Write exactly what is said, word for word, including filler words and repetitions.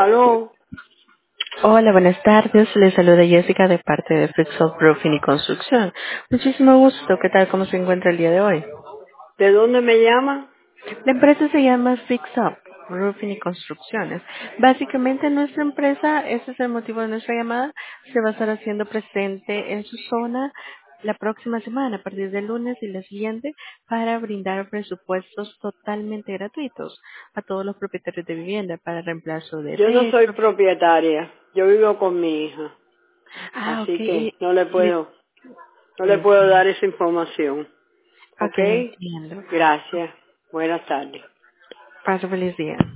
Aló, Hola, buenas tardes. Les saluda Jessica de parte de Fix Up Roofing y Construcción. Muchísimo gusto. ¿Qué tal? ¿Cómo se encuentra el día de hoy? ¿de dónde me llama? La empresa se llama Fix Up Roofing y Construcciones. Básicamente nuestra empresa, ese es el motivo de nuestra llamada, se va a estar haciendo presente en su zona la próxima semana, a partir del lunes y la siguiente, para brindar presupuestos totalmente gratuitos a todos los propietarios de vivienda para reemplazo de Yo no soy techo. propietaria, yo vivo con mi hija, Ah, ok. así que Y, no le y- puedo, no le puedo entiendo. dar esa información. Ok, ¿Ok? entiendo. Gracias. Buenas tardes. Paso feliz día.